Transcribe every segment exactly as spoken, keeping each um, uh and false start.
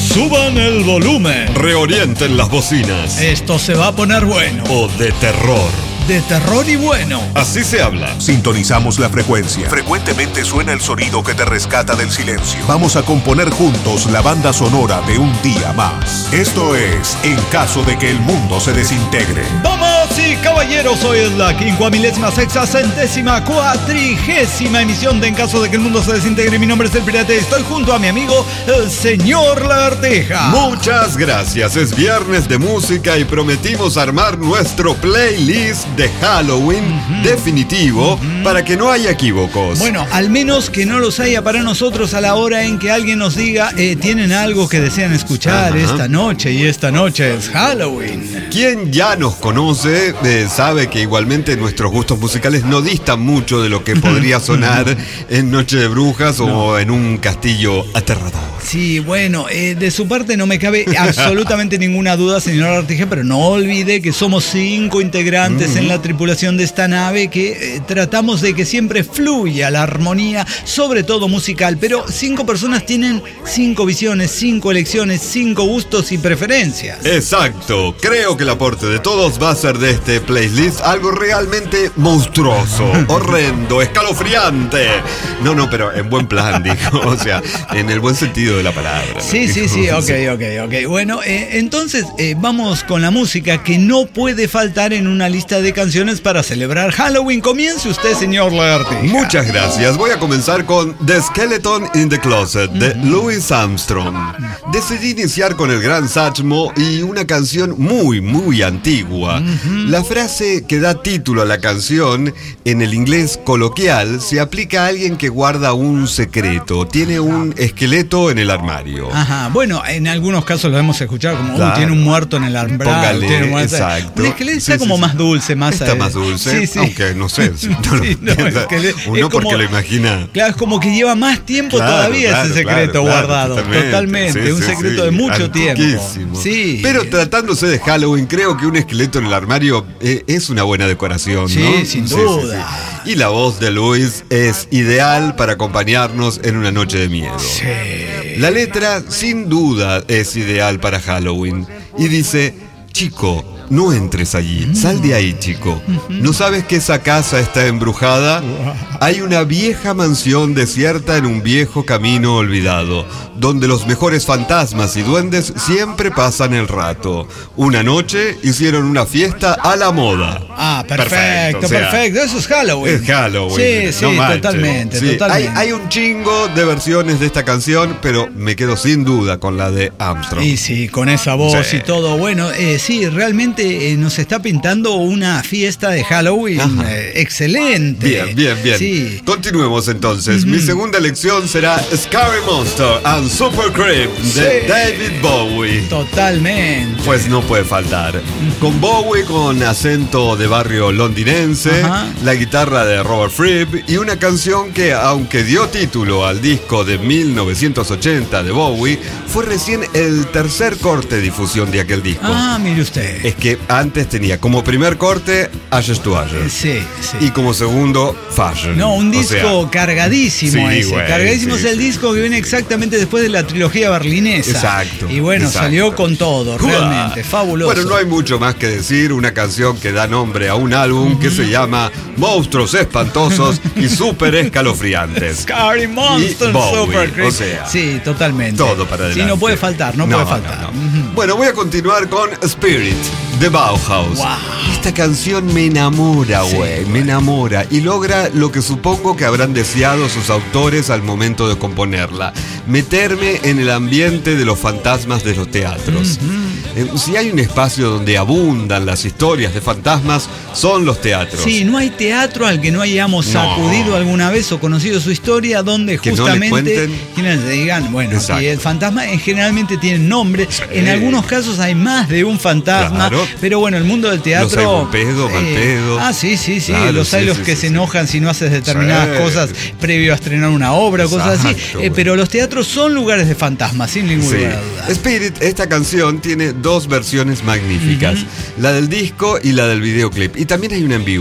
Suban el volumen. Reorienten las bocinas. Esto se va a poner bueno. O de terror. De terror y bueno. Así se habla. Sintonizamos la frecuencia. Frecuentemente suena el sonido que te rescata del silencio. Vamos a componer juntos la banda sonora de un día más. Esto es En caso de que el mundo se desintegre. Damas y caballeros, hoy es la quincuamilésima sexta centésima cuatrigésima emisión de En caso de que el mundo se desintegre. Mi nombre es El Pirata y estoy junto a mi amigo, el señor Lagartija. Muchas gracias. Es viernes de música y prometimos armar nuestro playlist de Halloween uh-huh. definitivo uh-huh. para que no haya equívocos. Bueno, al menos que no los haya para nosotros a la hora en que alguien nos diga eh, tienen algo que desean escuchar uh-huh. esta noche y esta noche es Halloween. Quien ya nos conoce eh, sabe que igualmente nuestros gustos musicales no distan mucho de lo que podría sonar en Noche de Brujas no. o en un castillo aterrador. Sí, bueno, eh, de su parte no me cabe absolutamente ninguna duda, señor Artije, pero no olvide que somos cinco integrantes mm. en la tripulación de esta nave que eh, tratamos de que siempre fluya la armonía, sobre todo musical, pero cinco personas tienen cinco visiones, cinco elecciones, cinco gustos y preferencias. Exacto, creo que el aporte de todos va a ser de este playlist algo realmente monstruoso, horrendo, escalofriante. No, no, pero en buen plan, dijo, o sea, en el buen sentido de la palabra. ¿No? Sí, sí, sí, ok, ok, ok. Bueno, eh, entonces eh, vamos con la música que no puede faltar en una lista de canciones para celebrar Halloween. Comience usted, señor Lagartija. Muchas gracias. Voy a comenzar con The Skeleton in the Closet de uh-huh. Louis Armstrong. Decidí iniciar con el Gran Satchmo y una canción muy, muy antigua. Uh-huh. La frase que da título a la canción en el inglés coloquial se aplica a alguien que guarda un secreto, tiene un esqueleto en el armario. Ajá, bueno, en algunos casos lo hemos escuchado como, claro. uh, tiene un muerto en el armario. Póngale, tiene un muerto. Exacto. Un esqueleto sí, está como sí, más sí. dulce, más... Está eh, más dulce, sí, sí. aunque no sé. Si no sí, no, esqueleto, uno porque como, lo imagina. Claro, es como que lleva más tiempo claro, todavía claro, ese secreto claro, claro, guardado. Totalmente, totalmente. Sí, un sí, secreto sí. de mucho Antiquísimo. tiempo. Sí. Pero tratándose de Halloween, creo que un esqueleto en el armario eh, es una buena decoración, sí, ¿no? Sin sí, duda. Sí, sí. Y la voz de Luis es ideal para acompañarnos en una noche de miedo. Sí. La letra, sin duda, es ideal para Halloween. Y dice, chico, no entres allí, sal de ahí, chico. ¿No sabes que esa casa está embrujada? Hay una vieja mansión desierta en un viejo camino olvidado, donde los mejores fantasmas y duendes siempre pasan el rato. Una noche hicieron una fiesta a la moda. Ah, perfecto, perfecto. O sea, perfecto. Eso es Halloween. Es Halloween. Sí, sí, no totalmente, sí. totalmente. Hay, hay un chingo de versiones de esta canción, pero me quedo sin duda con la de Armstrong. Y sí, con esa voz sí. y todo. Bueno, eh, sí, realmente eh, nos está pintando una fiesta de Halloween eh, excelente. Bien, bien, bien. Sí. Continuemos entonces. Mm-hmm. Mi segunda elección será Scary Monster and Super Creep sí. de David Bowie. Totalmente. Pues no puede faltar. Mm-hmm. Con Bowie con acento de barrio londinense, ajá. la guitarra de Robert Fripp y una canción que, aunque dio título al disco de mil novecientos ochenta de Bowie, fue recién el tercer corte de difusión de aquel disco. Ah, mire usted. Es que antes tenía como primer corte Ashes to Ashes. Sí, sí. Y como segundo Fashion. No, un disco o sea, cargadísimo sí, ese. Güey, cargadísimo sí, es el sí. disco que viene exactamente después de la trilogía berlinesa. Exacto. Y bueno, exacto. salió con todo, realmente. Fabuloso. Bueno, no hay mucho más que decir. Una canción que da nombre a un álbum uh-huh. que se llama Monstruos Espantosos y Súper Escalofriantes. Scary Monsters, Super Creep. O sea, sí, totalmente. Todo para adelante. Sí, no puede faltar, no, no puede faltar. No, no. Uh-huh. Bueno, voy a continuar con Spirit de Bauhaus. Wow. Esta canción me enamora, güey, sí, me enamora y logra lo que supongo que habrán deseado sus autores al momento de componerla: meterme en el ambiente de los fantasmas de los teatros. Uh-huh. Eh, si hay un espacio donde abundan las historias de fantasmas, son los teatros. Sí, no hay teatro al que no hayamos sacudido no. alguna vez o conocido su historia, donde que justamente no quienes le digan, bueno, y el fantasma generalmente tiene nombre, sí. en algunos casos hay más de un fantasma, claro. pero bueno, el mundo del teatro... Los hay buen pedo, mal pedo. Eh, ah, sí, sí, sí, claro, los hay sí, los sí, que sí, se sí. enojan si no haces determinadas sí. cosas previo a estrenar una obra, exacto, cosas así, eh, pero los teatros son lugares de fantasmas, sin ninguna sí. duda. Spirit, esta canción tiene dos versiones magníficas, uh-huh. la del disco y la del videoclip, y también hay una en vivo.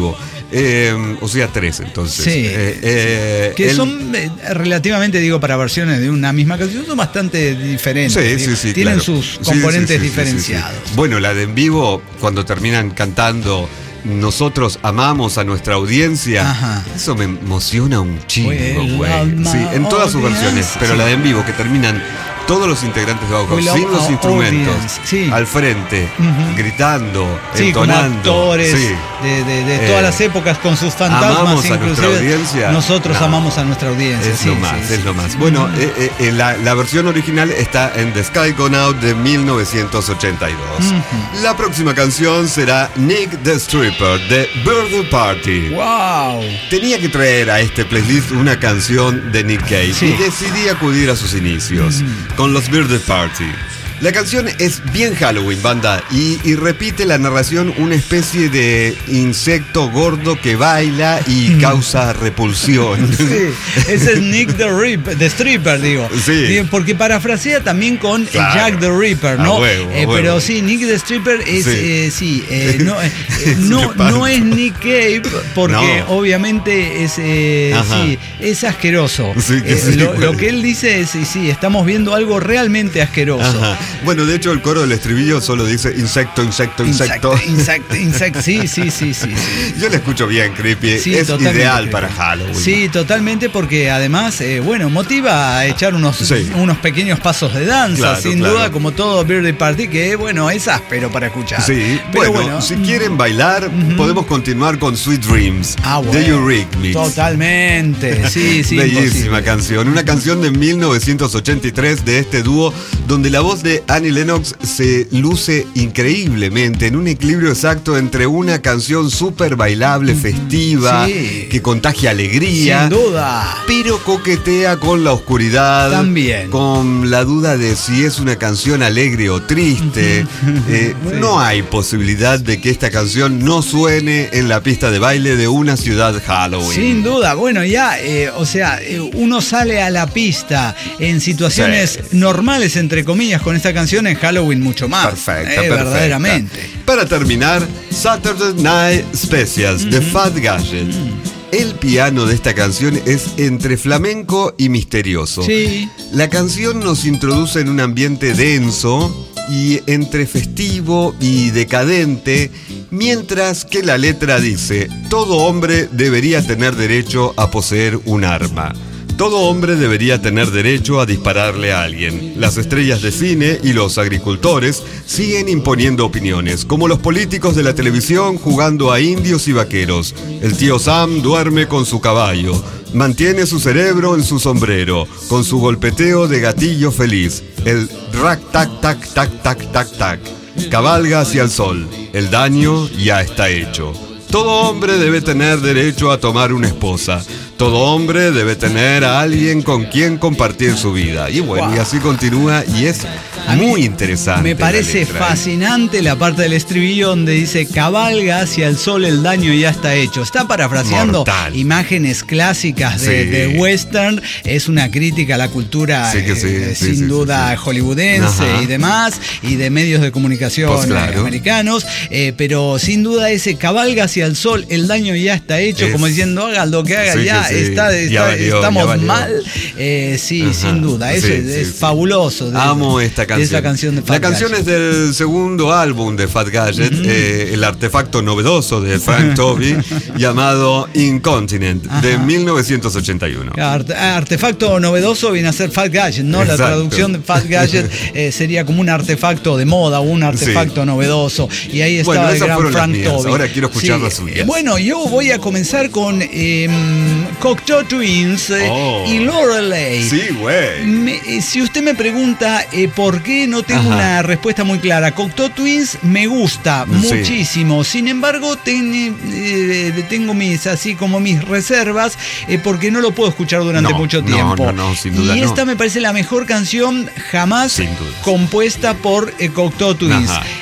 Eh, o sea, tres entonces. Sí. Eh, eh, que el... son eh, relativamente, digo, para versiones de una misma canción, son bastante diferentes. Sí, sí, sí, Tienen claro. sus componentes sí, sí, sí, diferenciados. Sí, sí, sí. Bueno, la de en vivo, cuando terminan cantando nosotros amamos a nuestra audiencia, ajá, eso me emociona un chingo, güey. Sí, en todas sus versiones, pero sí, la de en vivo, que terminan todos los integrantes de Bauhaus sin los instrumentos, sí, al frente, uh-huh, gritando, sí, entonando, como actores sí, de, de, de todas eh, las épocas con sus fantasmas, amamos a nuestra audiencia. Nosotros no, amamos a nuestra audiencia. Es sí, lo más, sí, es sí, lo más. Sí. Bueno, uh-huh, eh, eh, la, la versión original está en The Sky Gone Out de mil novecientos ochenta y dos. Uh-huh. La próxima canción será Nick the Stripper de Birthday Party. Wow. Tenía que traer a este playlist una canción de Nick Cave, sí, y decidí acudir a sus inicios. Uh-huh. Con los Birthday Party. La canción es bien Halloween, banda, y, y repite la narración una especie de insecto gordo que baila y causa repulsión. Sí, ese es Nick the Ripper, the Stripper, digo. Sí. Porque parafrasea también con claro, Jack the Ripper, ¿no? A huevo, a eh, huevo. Pero sí, Nick the Stripper es, sí, eh, sí eh, no, eh, no, no es Nick Cave, porque no, obviamente es, eh, sí, es asqueroso. Sí, que eh, sí, lo, bueno. lo que él dice es, sí, sí, estamos viendo algo realmente asqueroso. Ajá. Bueno, de hecho el coro del estribillo solo dice insecto, insecto, insecto. Insecto, insecto, sí, sí, sí, sí, sí. Yo lo escucho bien, creepy. Sí, es ideal creepy para Halloween. Sí, totalmente, porque además, eh, bueno, motiva a echar unos, sí, unos pequeños pasos de danza, claro, sin claro. duda, como todo Birthday Party, que bueno, es áspero para escuchar. Sí, pero bueno, bueno, si quieren bailar, uh-huh, podemos continuar con Sweet Dreams ah, bueno, de Eurythmics. Totalmente, sí, sí. Bellísima imposible. canción, una canción de mil novecientos ochenta y tres de este dúo, donde la voz de Annie Lennox se luce increíblemente en un equilibrio exacto entre una canción súper bailable, festiva, sí, que contagia alegría, sin duda, pero coquetea con la oscuridad, también, con la duda de si es una canción alegre o triste. eh, sí. No hay posibilidad de que esta canción no suene en la pista de baile de una ciudad Halloween. Sin duda, bueno, ya, eh, o sea, uno sale a la pista en situaciones sí, normales, entre comillas, con esta canción, en Halloween mucho más. Perfecta, eh, perfecta. Verdaderamente. Para terminar, Saturday Night Specials mm-hmm, de Fat Gadget. Mm. El piano de esta canción es entre flamenco y misterioso. Sí. La canción nos introduce en un ambiente denso y entre festivo y decadente, mientras que la letra dice: todo hombre debería tener derecho a poseer un arma. Todo hombre debería tener derecho a dispararle a alguien. Las estrellas de cine y los agricultores siguen imponiendo opiniones, como los políticos de la televisión jugando a indios y vaqueros. El tío Sam duerme con su caballo, mantiene su cerebro en su sombrero, con su golpeteo de gatillo feliz. El rac tac tac tac tac tac tac. Cabalga hacia el sol. El daño ya está hecho. Todo hombre debe tener derecho a tomar una esposa. Todo hombre debe tener a alguien con quien compartir su vida. Y bueno, wow, y así continúa y es muy interesante. Me parece la fascinante la parte del estribillo donde dice: cabalga hacia el sol, el daño ya está hecho. Está parafraseando Mortal. imágenes clásicas de, sí, de western. Es una crítica a la cultura, sí, sí, eh, sí, sin sí, duda, sí, sí. hollywoodense, ajá, y demás, y de medios de comunicación pues claro. americanos. Eh, pero sin duda ese cabalga hacia el sol, el daño ya está hecho, es, como diciendo: haga lo que haga, sí, ya, sí. Está, está, ya valió, estamos ya mal. Eh, sí, ajá, sin duda. Eso sí, es, sí, es sí. fabuloso. De, Amo esta canción. Esa canción de Fat La canción Gadget. Es del segundo álbum de Fat Gadget, mm-hmm, eh, el artefacto novedoso de Frank Toby, llamado Incontinent, ajá, de mil novecientos ochenta y uno. Arte, artefacto novedoso viene a ser Fat Gadget, ¿no? Exacto. La traducción de Fat Gadget eh, sería como un artefacto de moda, un artefacto sí. novedoso. Y ahí estaba bueno, el gran Frank Toby. Ahora quiero escuchar sí. las suyas. Bueno, yo voy a comenzar con eh, Cocteau Twins eh, oh. y Lorelei. Sí, güey. Si usted me pregunta eh, por qué, no tengo Ajá. una respuesta muy clara. Cocteau Twins me gusta sí. muchísimo. Sin embargo, ten, eh, tengo mis así como mis reservas eh, porque no lo puedo escuchar durante no, mucho tiempo. No, no, no, sin duda y esta no. me parece la mejor canción jamás compuesta por eh, Cocteau Twins.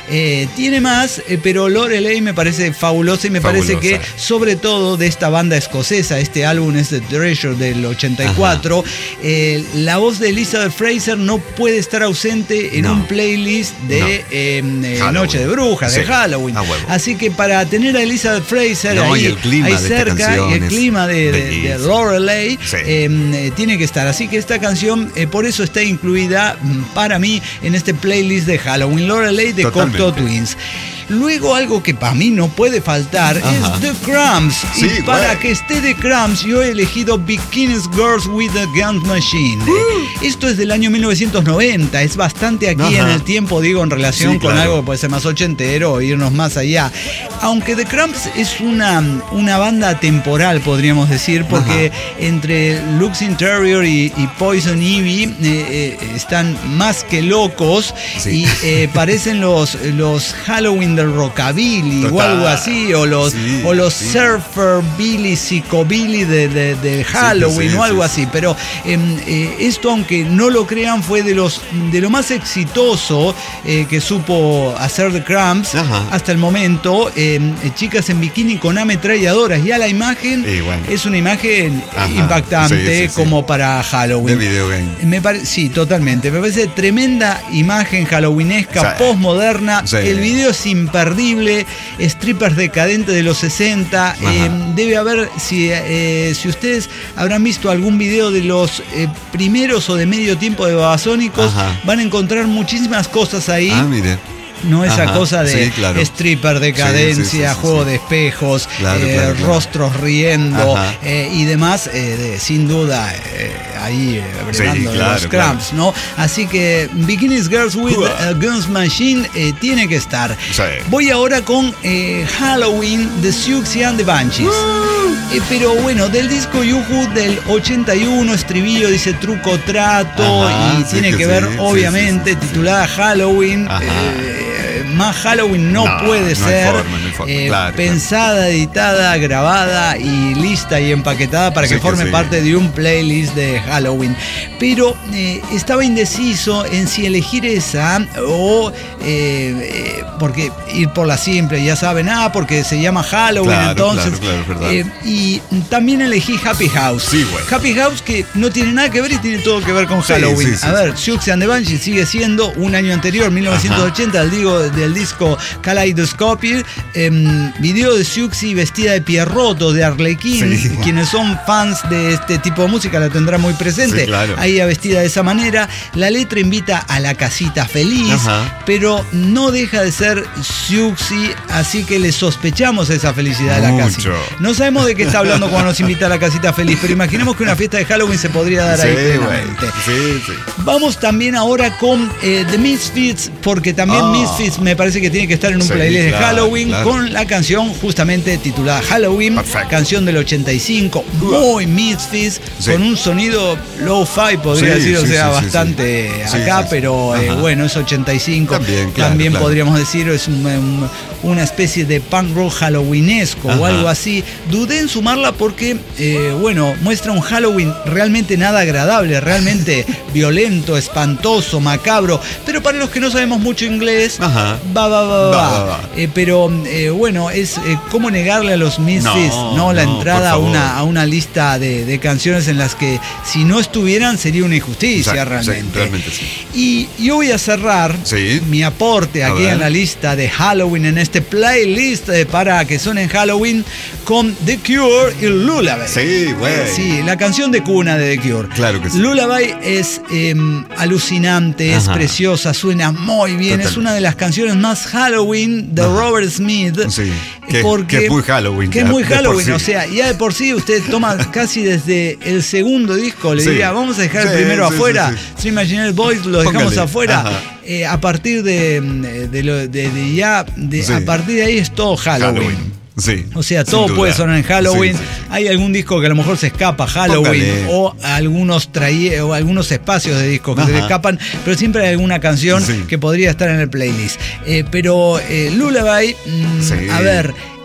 Eh, tiene más, eh, pero Lorelei me parece fabulosa y me Fabulosa. parece que, sobre todo de esta banda escocesa, este álbum es The Treasure del ochenta y cuatro, eh, la voz de Elizabeth Fraser no puede estar ausente en No. un playlist de No. eh, eh, Halloween. Noche de Brujas, Sí, de Halloween. a huevo. Así que para tener a Elizabeth Fraser No, ahí, y el clima ahí de esta cerca canción y el es clima de, de, de bellísimo. Lorelei Sí. eh, eh, tiene que estar. Así que esta canción eh, por eso está incluida mm, para mí en este playlist de Halloween, Lorelei de Totalmente. Cocteau Twins. Luego algo que para mí no puede faltar Ajá. es The Cramps. Sí, y para güey. que esté The Cramps yo he elegido Bikini Girls with a Gun Machine. Uh. Esto es del año mil novecientos noventa, es bastante aquí Ajá. en el tiempo, digo, en relación Sí, con claro. algo que puede ser más ochentero o irnos más allá. Aunque The Cramps es una, una banda temporal, podríamos decir, porque entre Lux Interior y, y Poison Ivy eh, eh, están más que locos Sí. y eh, parecen los, los Halloween del rockabilly o Total. algo así, o los, Sí, o los sí. surfer billy, psicobilly de, de, de Halloween sí, o algo sí, así. Pero eh, eh, esto, aunque no lo crean, fue de los de lo más exitoso eh, que supo hacer The Cramps Ajá. hasta el momento. Eh, chicas en bikini con ametralladoras. Ya la imagen Y bueno. es una imagen Ajá. impactante, Sí, sí, sí. como para De Halloween. videogame. Me pare- sí, totalmente. Me parece tremenda imagen halloweenesca, Sí. postmoderna. Sí. El video es imperdible. Strippers decadentes de los sesenta. Ajá. Eh, debe haber, si, eh, si ustedes habrán visto algún video de los eh, primeros o de medio tiempo de Babasónicos, Ajá. van a encontrar muchísimas cosas ahí. Ah, mire. No esa Ajá, cosa de sí, claro. stripper, decadencia, Sí, sí, sí, sí, juego sí. de espejos, Claro, eh, claro, claro. rostros riendo Ajá. eh, y demás, eh, de- sin duda eh, ahí eh, Sí, bregando de claro, los claro. Cramps, ¿no? Así que Bikinis Girls with a Guns Machine eh, tiene que estar. Sí. Voy ahora con eh, Halloween de Siouxsie and the Banshees. Eh, pero bueno, del disco Yuhu del ochenta y uno, estribillo dice truco trato Ajá, y sí tiene que que sí, ver sí, obviamente sí, sí, sí. titulada Halloween. Ajá. eh, más Halloween no, No, puede no hay ser. forma, no hay forma, Eh, claro, pensada, editada, grabada y lista y empaquetada para Sí que que forme sí. parte de un playlist de Halloween. Pero eh, estaba indeciso en si elegir esa o eh, eh, porque ir por la simple, ya saben, ah, porque se llama Halloween, Claro, entonces. claro, claro, verdad. eh, y también elegí Happy House. Sí, güey. Happy House que no tiene nada que ver y tiene todo que ver con Sí, Halloween. sí, sí, A sí. ver, Siouxsie and the Banshees sigue siendo un año anterior, mil novecientos ochenta, del, digo, del disco Kaleidoscope, eh, video de Siouxsie vestida de Pierrot, de Arlequín. Sí. Quienes son fans de este tipo de música la tendrán muy presente. Sí, claro. Ahí vestida de esa manera. La letra invita a la casita feliz, Ajá. pero no deja de ser Siouxsie, así que le sospechamos esa felicidad de la Mucho. casita. No sabemos de qué está hablando cuando nos invita a la casita feliz, pero imaginemos que una fiesta de Halloween se podría dar Sí, ahí güey. plenamente. Sí, sí. Vamos también ahora con eh, The Misfits, porque también Ah. Misfits me parece que tiene que estar en un Sí, playlist claro, de Halloween, claro. con la canción justamente titulada Halloween, Perfecto. canción del ochenta y cinco, muy Misfits, Sí. con un sonido low-fi, podría Sí, decir, o sí, sea, sí, sí, bastante sí. acá, Sí, sí, sí. pero eh, Ajá. bueno, es ochenta y cinco. También, claro, También claro. podríamos decir, es un- un- una especie de punk rock halloweenesco o Ajá. algo así. Dudé en sumarla porque, eh, bueno, muestra un Halloween realmente nada agradable, realmente violento, espantoso, macabro. Pero para los que no sabemos mucho inglés, Ajá. va, va, va, va. Va, va, va. Eh, pero eh, bueno, es eh, cómo negarle a los Misfits, ¿no? No, La no, entrada a por favor. una, a una lista de, de canciones en las que si no estuvieran sería una injusticia Exacto, sí, realmente. realmente sí. Y yo voy a cerrar Sí. mi aporte A aquí ver. en la lista de Halloween, en este playlist eh, para que suene en Halloween, con The Cure y Lullaby. Sí, güey. Sí, la canción de cuna de The Cure. Claro que sí. Lullaby es eh, alucinante, es Ajá. preciosa, suena muy bien. Total. Es una de las canciones más Halloween de Ajá. Robert Smith. Sí, que- porque, que es muy Halloween Que ya, es muy de por Halloween, sí. o sea, ya de por sí usted toma casi desde el segundo disco, le Sí. diría, vamos a dejar el Sí, primero sí, afuera. sí, sí. Three Imaginary Boys lo dejamos Póngale. afuera. Ajá. Eh, a partir de, de, lo- de- de ya, de- Sí. a partir de ahí es todo Halloween. Halloween. Sí. O sea, sin todo duda. puede sonar en Halloween. Sí, sí, sí. Hay algún disco que a lo mejor se escapa a Halloween Póngale. o algunos traye, o algunos espacios de discos que se le Ajá. escapan, pero siempre hay alguna canción Sí. que podría estar en el playlist. Eh, pero eh, Lullaby, mm, Sí. a ver,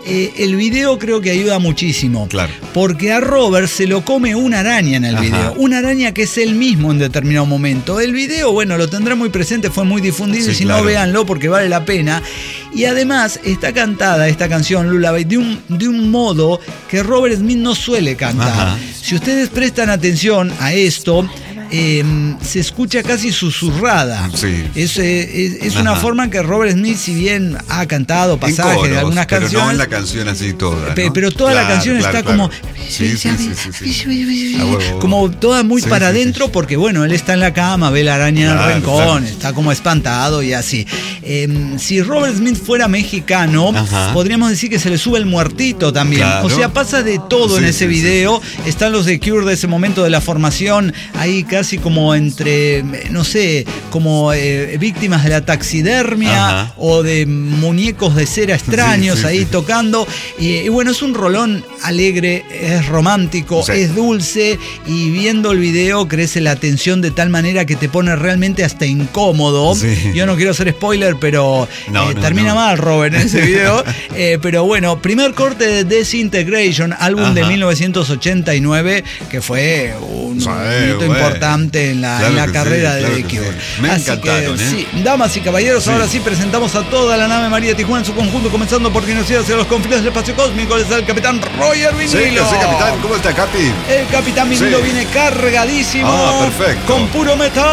eh, el video creo que ayuda muchísimo. Claro. Porque a Robert se lo come una araña en el Ajá. video. Una araña que es él mismo en determinado momento. El video, bueno, lo tendrá muy presente, fue muy difundido, Sí, y si claro. no, véanlo porque vale la pena. Y además está cantada esta canción, Lullaby, de un, de un modo que Robert Smith no suele cantar. Ajá. Si ustedes prestan atención a esto, eh, se escucha casi susurrada. Sí. Es, eh, es, es una Ajá. forma que Robert Smith, si bien ha cantado En pasajes coros, de algunas pero canciones, no en la canción así toda, Pe- ¿no? pero toda la Claro, canción claro, está claro. como Sí, sí, sí, sí, sí. A huevo. como toda muy Sí, para sí, sí, adentro, sí. porque bueno, él está en la cama, ve la araña en Claro, el rincón, claro. está como espantado y así. Eh, si Robert Smith fuera mexicano, Ajá. podríamos decir que se le sube el muertito también. Claro. O sea, pasa de todo Sí, en ese sí, sí, video. Están los de Cure de ese momento de la formación, ahí casi como entre, no sé, como eh, víctimas de la taxidermia Ajá. o de muñecos de cera extraños Sí, sí, ahí sí. tocando. Y, y bueno, es un rolón alegre, es romántico, Sí. es dulce, y viendo el video crece la tensión de tal manera que te pone realmente hasta incómodo. Sí. Yo no quiero hacer spoiler, pero No, eh, no, termina no. mal Robert en ese video. Eh, pero bueno, primer corte de Disintegration, álbum de Ajá. mil novecientos ochenta y nueve, que fue un, Sí, un hito güey. importante en la, Claro en la que carrera sí, de claro The que Cure. sí. Me Así encantaron, que, ¿eh? sí, damas y caballeros, Sí. ahora sí presentamos a toda la nave María Tijuana en su conjunto, comenzando por quien nos hacia los confines del espacio cósmico. Es el capitán Roger Sí, Vinilo. sí, capitán. ¿Cómo está, Capi? El capitán Vinilo Sí. viene cargadísimo. Ah, perfecto. Con puro metal.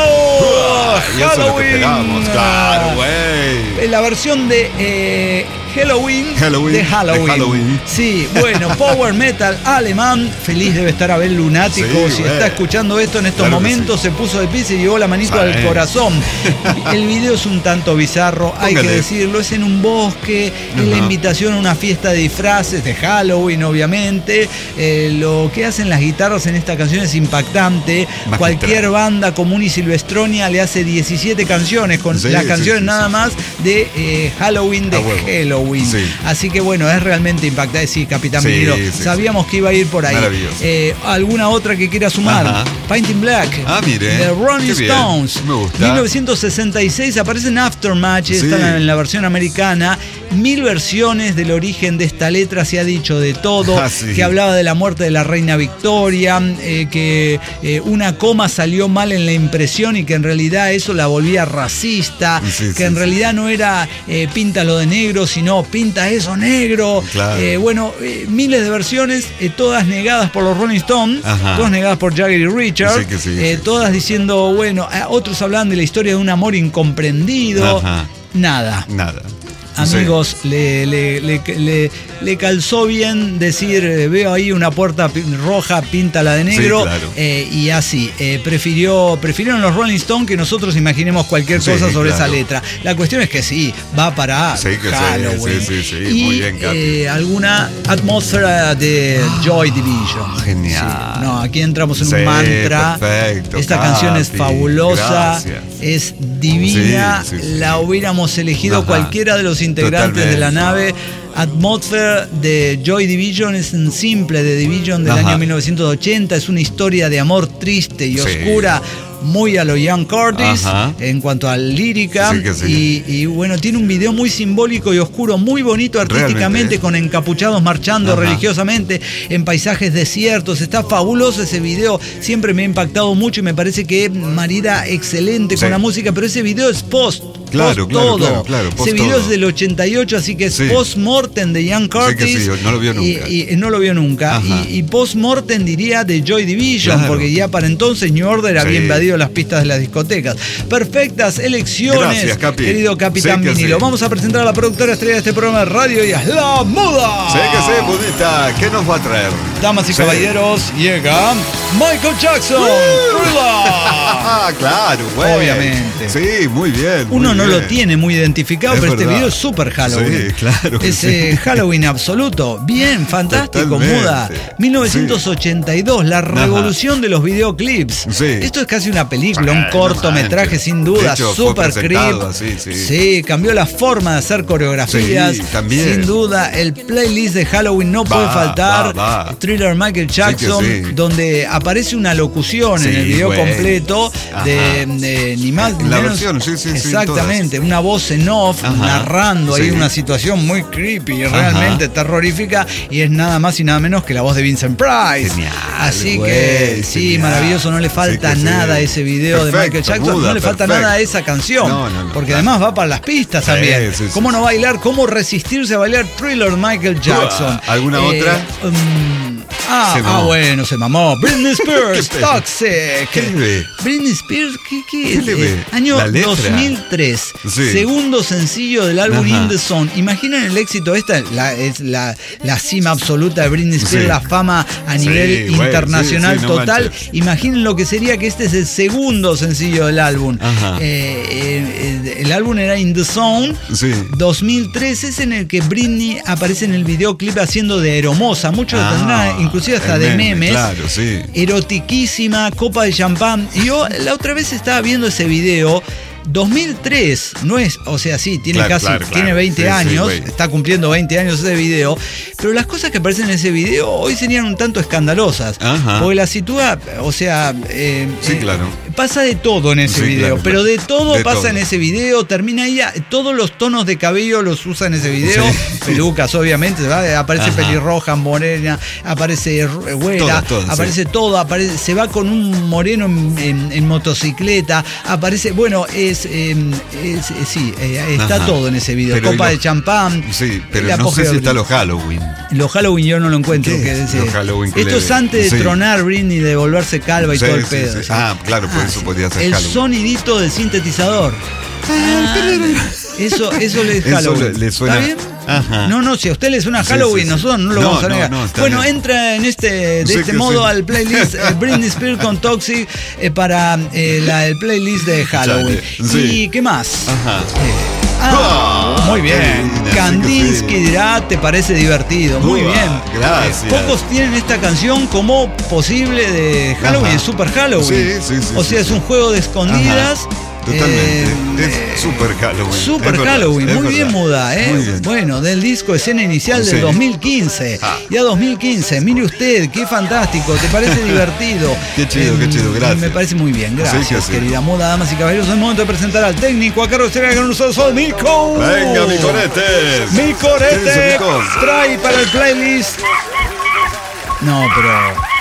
Ah, y eso es lo que Halloween. esperamos. Claro, güey. En la versión de eh, Halloween, Halloween, de Halloween. de Halloween. Sí, bueno, power metal alemán. Feliz debe estar Abel Lunático. Sí, si güey. está escuchando esto en estos Claro que momentos, se puso de pie y se llevó la manito Sí. al corazón. El video es un tanto bizarro, hay que Póngale. decirlo. Es en un bosque, es la Ajá. invitación a una fiesta de disfraces de Halloween, obviamente. Eh, lo que hacen las guitarras en esta canción es impactante. Magistral. Cualquier banda común y silvestronia le hace diecisiete canciones con Sí, las sí, canciones sí, nada sí. más de eh, Halloween, de A huevo. Halloween. Sí. Así que bueno, es realmente impactante. Sí, Capitán Sí, Vinilo. sí, Sabíamos que iba a ir por ahí. Maravilloso. Eh, ¿Alguna otra que quiera sumar? Ajá. Painting Black. Ah, mire. De Rolling Qué bien. Stones. Me gusta. mil novecientos sesenta y seis aparece en Aftermatch, Sí. está en la versión americana. Mil versiones del origen de esta letra, se ha dicho de todo. Ah, sí. Que hablaba de la muerte de la reina Victoria, eh, que eh, una coma salió mal en la impresión y que en realidad eso la volvía racista, Sí, que sí, en sí. realidad no era eh, píntalo de negro, sino pinta eso negro. Claro. Eh, bueno, eh, miles de versiones, eh, todas negadas por los Rolling Stones, Ajá. todas negadas por Jagger y Richard, Sí, que sí, eh, sí. todas diciendo, bueno, eh, otros hablaban de la historia de un amor incomprendido. Ajá. Nada. Nada. Amigos, le, le, le, le- le calzó bien decir, eh, veo ahí una puerta pi- roja, píntala de negro, Sí, claro. eh, y así. Eh, prefirió, prefirieron los Rolling Stones que nosotros imaginemos cualquier Sí, cosa sobre claro. esa letra. La cuestión es que sí, va para Sí, que sí, Halloween. sí, sí, sí, y muy bien, Capi. eh, alguna atmósfera de Joy Division. Genial. Sí. No, aquí entramos en Sí, un mantra. perfecto, Esta Capi, canción es fabulosa, gracias. es divina. Sí, sí, sí. La hubiéramos elegido Ajá. cualquiera de los integrantes de la Totalmente. nave. Atmosphere de Joy Division es un simple de Division del Ajá. año mil novecientos ochenta. Es una historia de amor triste y Sí. oscura, muy a lo Ian Curtis Ajá. en cuanto a lírica. Sí que sí. Y, y bueno, tiene un video muy simbólico y oscuro, muy bonito artísticamente, Realmente, ¿eh? con encapuchados marchando Ajá. religiosamente en paisajes desiertos. Está fabuloso ese video, siempre me ha impactado mucho y me parece que marida excelente Sí. con la música, pero ese video es post. Claro, post claro, todo. claro, claro, post ese video todo. es del ochenta y ocho, así que es Sí. post-mortem de Ian Curtis. Sí que sí, no lo vio nunca. Y, y no lo vio nunca. Ajá. Y, y post-mortem diría de Joy Division, Claro. porque ya para entonces New Order Sí. había invadido las pistas de las discotecas. Perfectas elecciones, Gracias, Capi. querido Capitán Sí que Vinilo. sí. Vamos a presentar a la productora estrella de este programa de radio y es La Muda. Sé que sé, Budita. ¿Qué nos va a traer? Damas y Sí. caballeros, llega Michael Jackson. Ah, claro, güey. Obviamente. Sí, muy bien. muy Uno no bien. lo tiene muy identificado, Es pero este verdad. video es súper Halloween. Sí, claro que Es sí. eh, Halloween absoluto. Bien, fantástico, Totalmente. Muda. mil novecientos ochenta y dos, la revolución de los videoclips. Sí. Esto es casi una película, Sí, un cortometraje totalmente. sin duda, De hecho, fue super creep. presentado así, sí. cambió la forma de hacer coreografías. Sí, también. Sin duda, el playlist de Halloween no Va, puede faltar. va, va. Thriller Michael Jackson, Sí que sí. donde aparece una locución en Sí, el video güey. completo. de, de ni más ni La menos. versión, sí, sí, sí, exactamente, todas. una voz en off, Ajá, narrando ahí sí. una situación muy creepy, realmente Ajá. terrorífica, y es nada más y nada menos que la voz de Vincent Price. Genial, Así güey, que sí, genial. maravilloso, no le falta Sí que sí. nada a ese video de Perfecto, Michael Jackson, muda, no le falta perfecto. nada a esa canción, No, no, no, porque claro. además va para las pistas Sí, también. sí, sí, ¿Cómo sí. no bailar? ¿Cómo resistirse a bailar Thriller Michael Jackson? ¿Alguna otra? um, ah, Se ah, mamó. bueno, se mamó. Britney Spears, ¿Qué pe- Toxic. ¿Qué le ve? Britney Spears, ¿qué, qué ¿Qué es? le ve? Eh, año ¿La letra? dos mil tres, Sí. segundo sencillo del álbum Ajá. In The Zone. Imaginen el éxito, esta la, es la, la cima absoluta de Britney Spears, Sí. la fama a Sí, nivel güey, internacional sí, sí, no total. manches. Imaginen lo que sería que este es el segundo sencillo del álbum. Ajá. Eh, eh, el álbum era In The Zone. Sí. dos mil tres es en el que Britney aparece en el videoclip haciendo de Hermosa. Muchos Ah, lo tendrán, inclusive hasta el de meme, memes. claro, sí. Erotiquísima, copa de champán. Y yo la otra vez estaba viendo ese video. dos mil tres, no es, o sea, sí, tiene Claro, casi, claro, claro. tiene veinte Sí, sí, años, güey. está cumpliendo veinte años ese video, pero las cosas que aparecen en ese video hoy serían un tanto escandalosas, Ajá. porque la sitúa, o sea, eh, Sí, eh, claro. pasa de todo en ese Sí, video, claro, pero claro. de todo De pasa todo. en ese video, termina ahí, a- todos los tonos de cabello los usa en ese video, Sí. pelucas obviamente, ¿verdad? Aparece Ajá. pelirroja, morena, aparece r- güera, Todas, todas, sí. aparece todo, aparece, se va con un moreno en, en- en motocicleta, aparece, bueno, es, eh, es- eh, sí, eh, está Ajá. todo en ese video, Pero copa y de los- champán. Sí, pero el no sé apogeo. si está los Halloween. Los Halloween yo no lo encuentro. ¿Qué Que es dice- los Halloween que Esto le es ve? antes de Sí. tronar Britney, de volverse calva y Sí, todo el sí, pedo. sí. ¿sí? Ah, claro, por eso podía ser El Halloween. sonidito del sintetizador. Ah, eso, eso le es Eso Halloween. le- le suena- ¿Está bien? Ajá. No, no, si a usted le suena Sí, Halloween, sí, sí. nosotros no lo No, vamos a no, negar. no, está bueno, bien. entra en este, de Sí, este que modo sí. al playlist eh, Britney Spears con Toxic eh, para eh, la, el playlist de Halloween. Chale, sí. ¿Y qué más? Ajá. Eh, ah, muy bien. qué linda, sí que Kandinsky sí. dirá, ¿te parece divertido? Muy Uah, bien. gracias. Eh, pocos tienen esta canción como posible de Halloween, Ajá. es Super Halloween. Sí, sí, sí, O sí, sea, es sí. un juego de escondidas. Ajá. Totalmente. eh, es super Halloween. Super Es verdad, Halloween, es muy bien verdad. muda, ¿eh? Muy bien. Bueno, del disco Escena Inicial del Sí. dos mil quince. Ah. Ya dos mil quince, mire usted, qué fantástico, ¿te parece divertido? Qué chido, qué chido, gracias. Me parece muy bien, gracias, Sí, que sí. querida moda, damas y caballeros. Es el momento de presentar al técnico a cargo de escena con nosotros, Mico. Venga, mi coretes. Mi ¿Qué corete dice, Mico? trae para el playlist. No, pero.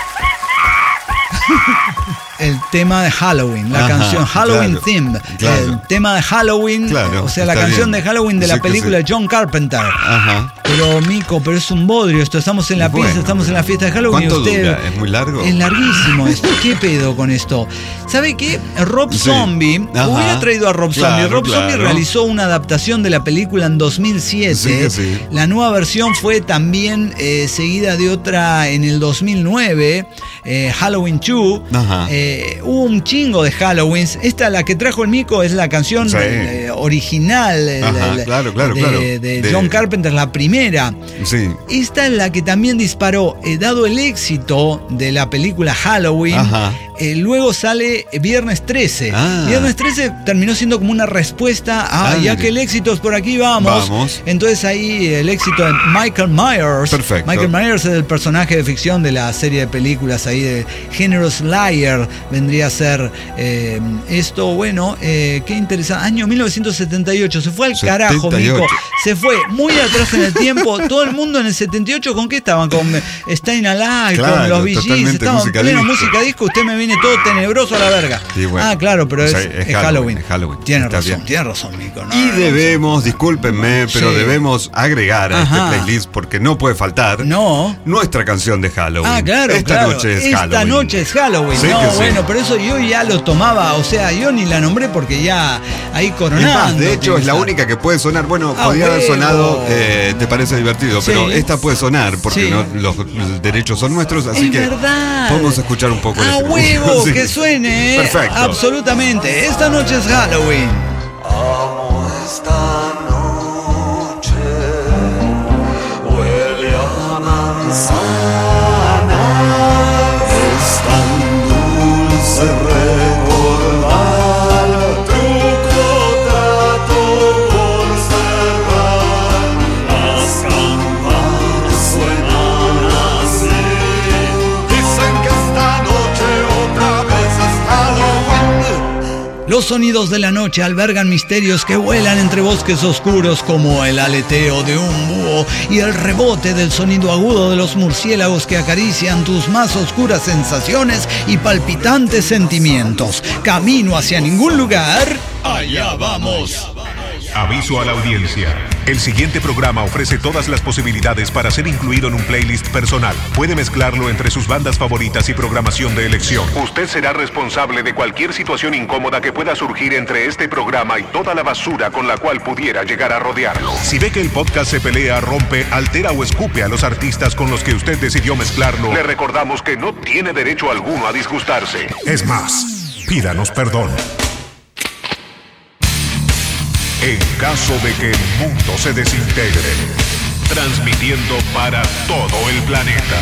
El tema de Halloween, la Ajá, canción Halloween claro, Theme, claro. el tema de Halloween, Claro, o sea, la está canción bien. de Halloween de Sí la que película sí. de John Carpenter. Ajá. Pero Mico, pero es un bodrio esto, estamos en la Bueno, fiesta, estamos en la fiesta de Halloween. y ¿cuánto usted, dura? ¿Es muy largo? Es larguísimo esto, ¿qué pedo con esto? ¿Sabe qué? Rob Sí. Zombie, Ajá. hubiera traído a Rob Claro, Zombie. Rob Zombie claro. realizó una adaptación de la película en dos mil siete. Sí que sí. La nueva versión fue también eh, seguida de otra en el dos mil nueve, eh, Halloween dos. Ajá. Eh, hubo un chingo de Halloween. Esta, la que trajo el Mico, es la canción Sí. eh, original eh, Ajá, la- claro, claro, de, claro. de De- John Carpenter, la primera. Sí. Esta es la que también disparó, eh, dado el éxito de la película Halloween. Ajá. eh, luego sale Viernes trece. Ah. Viernes trece terminó siendo como una respuesta a, Ah, ya mire. que el éxito es por aquí, vamos. Vamos. Entonces ahí el éxito de Michael Myers. Perfecto. Michael Myers es el personaje de ficción de la serie de películas ahí de género Slayer. Vendría a ser eh, esto, bueno, eh, qué interesante. Año mil novecientos setenta y ocho. Se fue al carajo, setenta y ocho. Mico. Se fue muy atrás en el tiempo. Todo el mundo en el setenta y ocho, ¿con qué estaban? Con Stein Alive, Claro, con los Bee Gees. totalmente, Estaban en música pleno disco. música disco. Usted me viene todo tenebroso a la verga. Sí, bueno. Ah, claro, pero O es, sea, es es Halloween. Halloween, es Halloween. Tiene Está razón, bien. tiene razón, Mico. No, Y no, no, debemos, discúlpenme, pero Sí. debemos agregar a Ajá. este playlist, porque no puede faltar, No. nuestra canción de Halloween. Ah, claro, Esta claro. noche es Esta Halloween. noche es Halloween. Sí no, que sí. bueno, pero eso yo ya lo tomaba, o sea, yo ni la nombré porque ya ahí Es coronando. más, de hecho, es la quizá. única que puede sonar. Bueno, Ah, podría haber huevo. sonado, eh, te parece divertido, Sí. pero esta puede sonar porque Sí. no, los, los derechos son nuestros, así Es que verdad. podemos escuchar un poco el ¡A estribillo. huevo! Sí. Que suene, ¿eh? Perfecto. Absolutamente. Esta noche es Halloween. Amo esta noche, huele a manzana, es tan dulce recordar tu contrato por cerrar, las campanas suenan así, dicen que esta noche otra vez es Halloween. Los sonidos de la noche albergan misterios que vuelan entre bosques oscuros como el aleteo de un búho y el rebote del sonido agudo de los murciélagos que acarician tus más oscuras sensaciones y palpitantes sentimientos. Camino hacia ningún lugar, allá vamos. Aviso a la audiencia. El siguiente programa ofrece todas las posibilidades para ser incluido en un playlist personal. Puede mezclarlo entre sus bandas favoritas y programación de elección. Usted será responsable de cualquier situación incómoda que pueda surgir entre este programa y toda la basura con la cual pudiera llegar a rodearlo. Si ve que el podcast se pelea, rompe, altera o escupe a los artistas con los que usted decidió mezclarlo, le recordamos que no tiene derecho alguno a disgustarse. Es más, pídanos perdón. En caso de que el mundo se desintegre, transmitiendo para todo el planeta.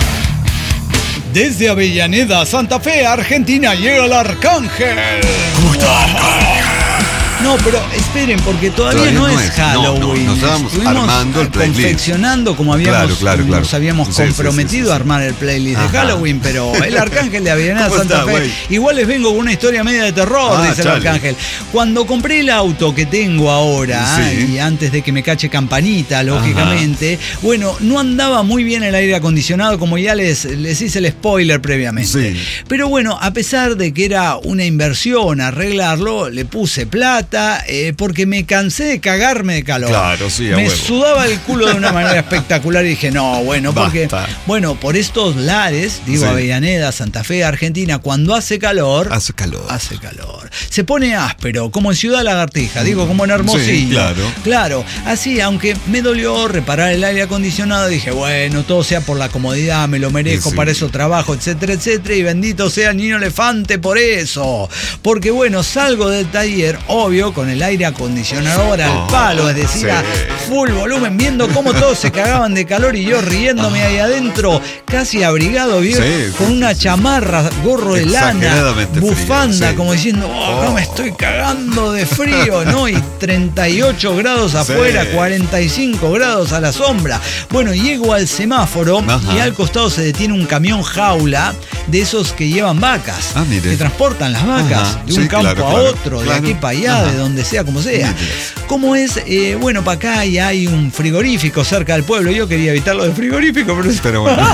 Desde Avellaneda, Santa Fe, Argentina, llega el Arcángel. ¿Cómo está, Arcángel? No, pero esperen, porque todavía, Todavía no, no es es. Halloween. No, no, nos estábamos Estuvimos armando el playlist. confeccionando como habíamos, Claro, claro, claro. nos habíamos Sí, comprometido sí, sí, sí. a armar el playlist Ajá. de Halloween, pero el Arcángel de Avellaneda, ¿Cómo Santa está, Fe. güey? Igual les vengo con una historia media de terror, Ah, dice el chale. Arcángel. Cuando compré el auto que tengo ahora, Sí. y antes de que me cache campanita, lógicamente, bueno, no andaba muy bien el aire acondicionado, como ya les, les hice el spoiler previamente. Sí. Pero bueno, a pesar de que era una inversión arreglarlo, le puse plata, eh, porque me cansé de cagarme de calor. Claro, sí, a Me huevo. sudaba el culo de una manera espectacular y dije, no, bueno, porque, Basta. bueno, por estos lares, digo, Sí. Avellaneda, Santa Fe, Argentina, cuando hace calor, Hace calor. hace calor. Se pone áspero, como en Ciudad Lagartija, digo, como en Hermosillo. Sí, claro. Claro, así, aunque me dolió reparar el aire acondicionado, dije, bueno, todo sea por la comodidad, me lo merezco, Sí. para eso trabajo, etcétera, etcétera, y bendito sea el niño elefante por eso. Porque bueno, salgo del taller, obvio, con el aire acondicionador al Oh, palo, es decir, sí. a full volumen, viendo cómo todos se cagaban de calor y yo riéndome ahí adentro, casi abrigado, ¿vio? Sí, con sí, una sí, sí. chamarra, gorro de lana, Exageradamente frío, bufanda, sí. como diciendo, oh, no me estoy cagando de frío, ¿no? Y treinta y ocho grados afuera, Sí. cuarenta y cinco grados a la sombra. Bueno, llego al semáforo Ajá. y al costado se detiene un camión jaula de esos que llevan vacas, Ah, mire. que transportan las vacas Ajá. de un Sí, campo claro, a claro, otro, claro. de aquí para allá, Ajá. de donde sea, como sea. Mire. ¿Cómo es? Eh, bueno, para acá y hay un frigorífico cerca del pueblo. Yo quería evitarlo de frigorífico, pero, Pero bueno.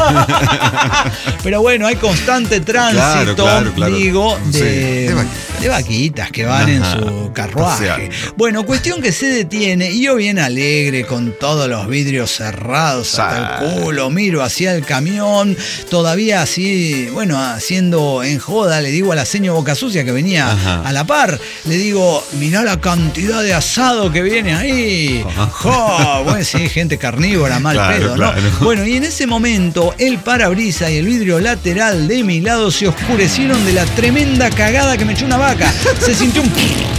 pero bueno, hay constante tránsito, Claro, claro, claro. digo, de, Sí, de vaquitas. de vaquitas que van en Ajá. su carruaje. Paseando. Bueno, cuestión que se detiene y yo bien alegre con todos los vidrios cerrados hasta Sa- el culo, miro hacia el camión, todavía así, bueno, haciendo en joda, le digo a la seño Boca Sucia que venía Ajá. a la par, le digo, mirá la cantidad de asado que viene ahí. Ajá. Jo, bueno, sí, gente carnívora, mal Claro, pedo, ¿no? claro. Bueno, y en ese momento el parabrisas y el vidrio lateral de mi lado se oscurecieron de la tremenda cagada que me echó una vaca. Se sintió un...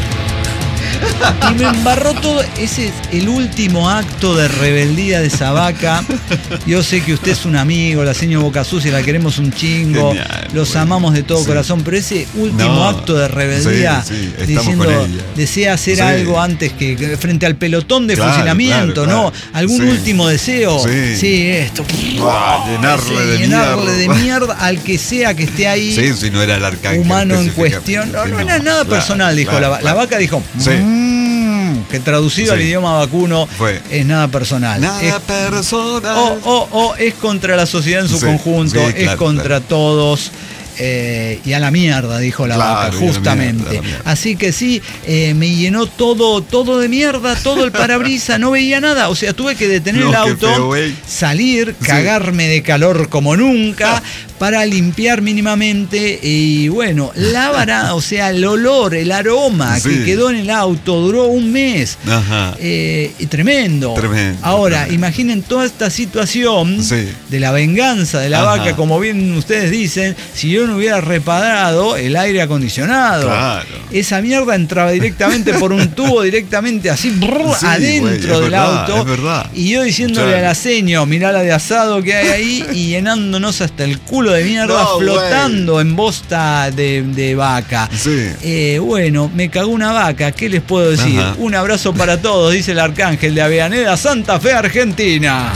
Y me embarró todo. Ese es el último acto de rebeldía de esa vaca. Yo sé que usted es un amigo, la señora Boca Sucia, la queremos un chingo. Genial, los bueno. amamos de todo Sí. corazón. Pero ese último No, acto de rebeldía, sí, sí, estamos diciendo, con ella. desea hacer Sí. algo antes que, que frente al pelotón de Claro, fusilamiento, claro, ¿no? claro. Algún Sí. último deseo. Sí. Sí, esto. Ah, llenarle de llenarle de mierda. mierda al que sea que esté ahí. Sí, si no era el arcángel. Humano en específicamente. cuestión. No, Sí, no era nada claro, personal, dijo claro, la, la claro. vaca, dijo. Sí. "Mm", que traducido Sí. al idioma vacuno Fue. es nada personal. Nada Es- personal. o, o- o es contra la sociedad en su Sí, conjunto, sí, es claro, contra claro. todos. eh, y a la mierda, dijo la Claro, vaca, y a la justamente. mierda, a la mierda. Así que sí, eh, me llenó todo, todo de mierda, todo el parabrisas, no veía nada. O sea, tuve que detener No, el qué auto, feo, güey. salir, Sí. cagarme de calor como nunca, para limpiar mínimamente. Y bueno, la vara, o sea, el olor, el aroma Sí. que quedó en el auto duró un mes. Ajá. Eh, y tremendo. Tremendo, Ahora, tremendo. imaginen toda esta situación Sí. de la venganza de la Ajá. vaca, como bien ustedes dicen, si yo no hubiera reparado el aire acondicionado. Claro. Esa mierda entraba directamente por un tubo, directamente así, brrr, Sí, adentro güey, es del verdad, auto. es verdad. Y yo diciéndole Claro. a la seño, mirá la de asado que hay ahí, y llenándonos hasta el culo de mierda, No, flotando en bosta de, de vaca. Sí. Eh, bueno, me cagó una vaca, ¿qué les puedo decir? Ajá. Un abrazo para todos, dice el Arcángel de Avellaneda, Santa Fe, Argentina.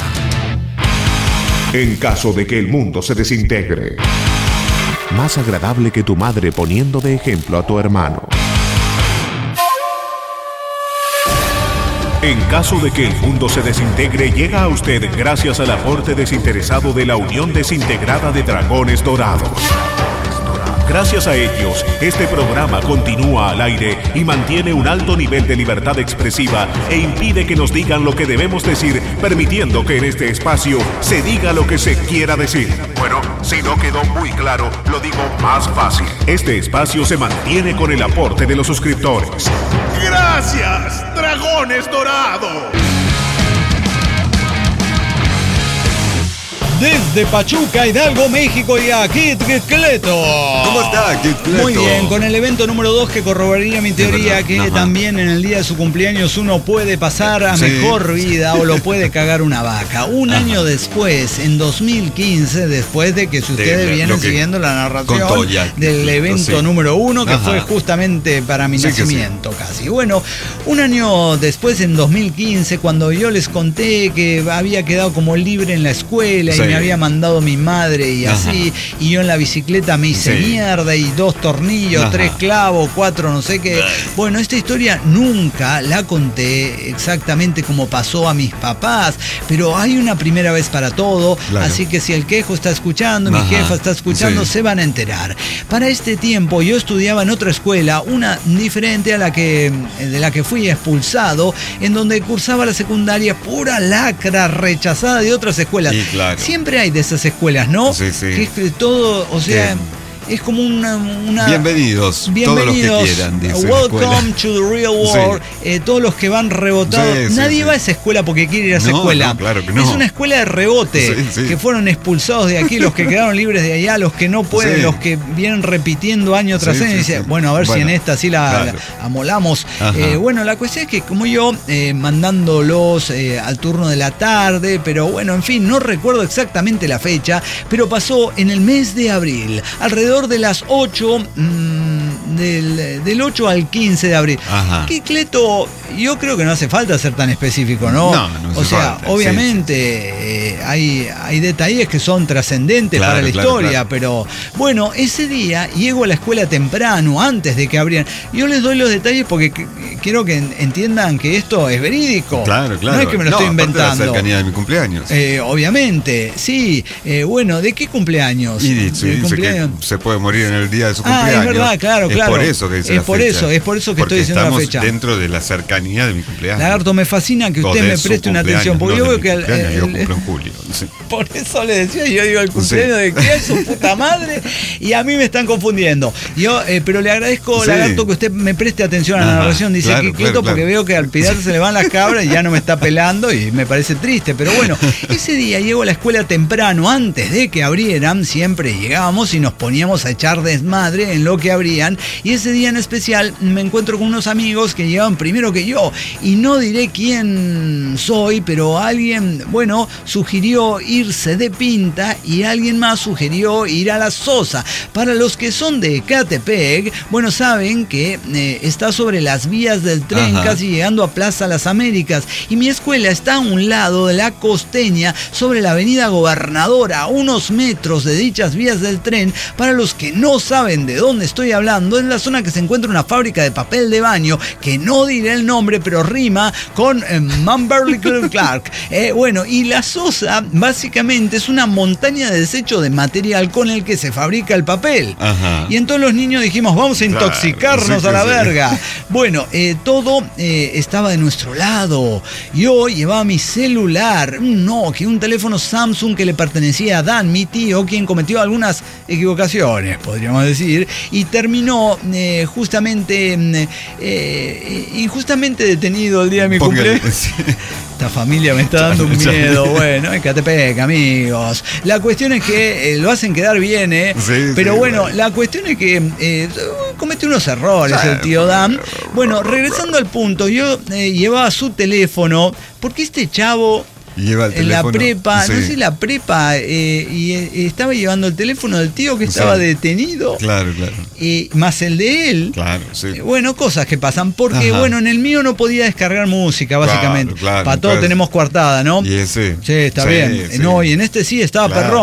En caso de que el mundo se desintegre. Más agradable que tu madre poniendo de ejemplo a tu hermano. En caso de que el mundo se desintegre, llega a usted gracias al aporte desinteresado de la Unión Desintegrada de Dragones Dorados. Gracias a ellos, este programa continúa al aire y mantiene un alto nivel de libertad expresiva e impide que nos digan lo que debemos decir, permitiendo que en este espacio se diga lo que se quiera decir. Bueno, si no quedó muy claro, lo digo más fácil. Este espacio se mantiene con el aporte de los suscriptores. ¡Gracias, Dragones Dorados! Desde Pachuca, Hidalgo, México, y a Kit Cleto. ¿Cómo está, Kit Cleto? Muy bien, con el evento número dos que corroboraría mi teoría, verdad. que Ajá. también en el día de su cumpleaños uno puede pasar a Sí. mejor vida o lo puede cagar una vaca. Un Ajá. año después, en dos mil quince, después de que si De ustedes lo vienen que siguiendo la narración contó ya, del Cleto, evento sí. número uno, que Ajá. fue justamente para mi Sí que sí. nacimiento casi. Bueno, un año después, en dos mil quince, cuando yo les conté que había quedado como libre en la escuela Sí. y me había mandado mi madre y Ajá. así, y yo en la bicicleta me hice Sí. mierda y dos tornillos, Ajá. tres clavos, cuatro no sé qué. Bueno, esta historia nunca la conté exactamente como pasó a mis papás, pero hay una primera vez para todo, Claro. así que si el quejo está escuchando, mi Ajá. jefa está escuchando, Sí. se van a enterar. Para este tiempo yo estudiaba en otra escuela, una diferente a la que de la que fui expulsado, en donde cursaba la secundaria, pura lacra rechazada de otras escuelas. Y claro. Siempre hay de esas escuelas, ¿no? Sí, sí. Que es que todo, o sea, Que- es como una... una Bienvenidos, Bienvenidos, todos los que quieran, dice la welcome escuela. to the real world. Sí. Eh, todos los que van rebotados. Sí, sí, Nadie sí. va a esa escuela porque quiere ir a esa No, escuela. no, claro que no. Es una escuela de rebote, Sí, sí. que fueron expulsados de aquí, los que quedaron libres de allá, los que no pueden, Sí. los que vienen repitiendo año tras Sí, año. sí, y dice, sí. bueno, a ver Bueno, si en esta sí la, claro. la amolamos. Ajá. Eh, bueno, la cuestión es que como yo, eh, mandándolos eh, al turno de la tarde, pero bueno, en fin, no recuerdo exactamente la fecha, pero pasó en el mes de abril, alrededor de las ocho, mmm, del, del ocho al quince de abril. Ajá. Que Cleto, yo creo que no hace falta ser tan específico, ¿no? No, no hace o sea, falta, obviamente eh, hay, hay detalles que son trascendentes Claro, para la claro, historia, claro. pero bueno, ese día llego a la escuela temprano, antes de que abrieran. Yo les doy los detalles porque qu- quiero que en- entiendan que esto es verídico. Claro, claro. No es que me lo No, estoy aparte de la inventando. cercanía de mi cumpleaños. Eh, obviamente, sí. Eh, bueno, ¿de qué cumpleaños? y ¿De dice, dice cumpleaños? que se puede morir en el día de su Ah, es cumpleaños. verdad, claro, claro. Es por eso que dice Es la por fecha. eso, es por eso que Porque estoy diciendo la estamos fecha. dentro de la cercanía de mi cumpleaños. Lagarto, me fascina que O usted de me su preste una cumpleaños, atención, porque no yo de veo mi que el- cumpleaños, yo el- cumplo en julio. Sí. por eso le decía, yo digo el cumpleaños Sí. de quién, su puta madre, y a mí me están confundiendo. Yo, eh, pero le agradezco, Sí. Lagarto, que usted me preste atención a la Ajá, narración. Dice claro, aquí Cleto, claro, porque claro. veo que al pirata se le van las cabras y ya no me está pelando y me parece triste. Pero bueno, ese día llego a la escuela temprano, antes de que abrieran, siempre llegábamos y nos poníamos a echar desmadre en lo que abrían. Y ese día en especial me encuentro con unos amigos que llegaban primero que yo. Y no diré quién soy, pero alguien, bueno, sugirió irse de pinta y alguien más sugirió ir a la Sosa. Para los que son de Ecatepec, bueno, saben que eh, está sobre las vías del tren, Ajá. casi llegando a Plaza Las Américas. Y mi escuela está a un lado de la Costeña, sobre la avenida Gobernadora, a unos metros de dichas vías del tren. Para los que no saben de dónde estoy hablando, es la zona que se encuentra una fábrica de papel de baño, que no diré el nombre, pero rima con eh, Mamberly Clark. Eh, bueno, y la Sosa básicamente es una montaña de desecho de material con el que se fabrica el papel. Ajá. Y entonces los niños dijimos, vamos a Claro, intoxicarnos sí a la que sí. verga. Bueno, eh, todo eh, estaba de nuestro lado. Yo llevaba mi celular, un Nokia, un teléfono Samsung que le pertenecía a Dan, mi tío, quien cometió algunas equivocaciones, podríamos decir, y terminó eh, justamente, eh, eh, injustamente detenido el día de mi Póngale- cumpleaños. sí. Esta familia me está dando un Ya, ya. miedo. Bueno, Ecatepec, amigos. La cuestión es que eh, lo hacen quedar bien, ¿eh? Sí, Pero sí, bueno, bueno. la cuestión es que eh, comete unos errores Sí. el tío Dan. Bueno, regresando al punto, yo eh, llevaba su teléfono porque este chavo... Lleva el En la teléfono. prepa, Sí. no sé, la prepa, eh, y eh, estaba llevando el teléfono del tío que estaba Sí. detenido, Claro, claro. y más el de él. Claro, sí. Eh, Bueno, cosas que pasan, porque Ajá. bueno, en el mío no podía descargar música, Claro, básicamente. claro, Para todo claro. tenemos coartada, ¿no? Y ese. Sí, está Sí, bien. sí. No, y en este sí estaba Claro. perrón.